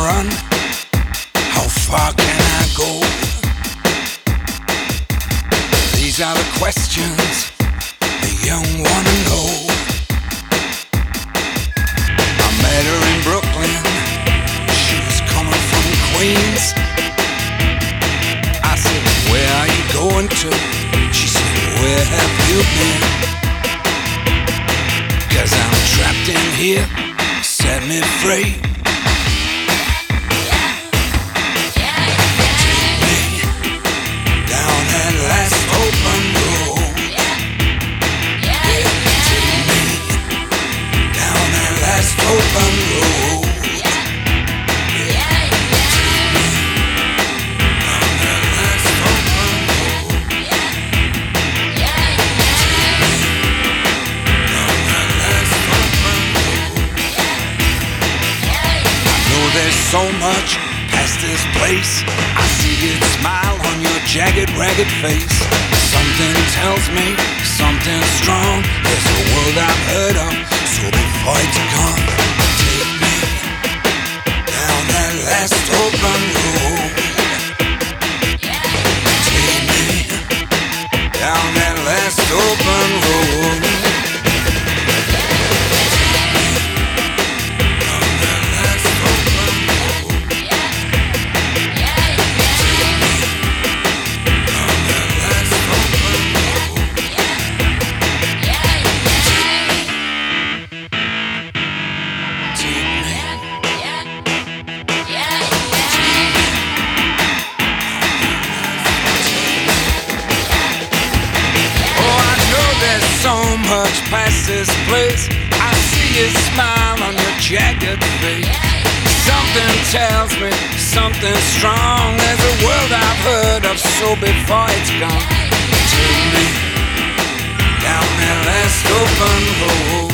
run? How far can I go? These are the questions the young wanna know. I met her in Brooklyn. She was coming from Queens. I said, where are you going to? She said, where have you been? 'Cause I'm trapped in here, set me free. Take me down that last open road. Yeah, take me down that last open road. There's so much past this place. I see it smile on your jagged, ragged face. Something tells me something strong. There's a world I've heard of, so before it's gone, take me down that last open road. Take me down that last open road. So much past this place. I see you smile on your jagged face. Something tells me something strong. There's a world I've heard of, so before it's gone, take me down that last open road.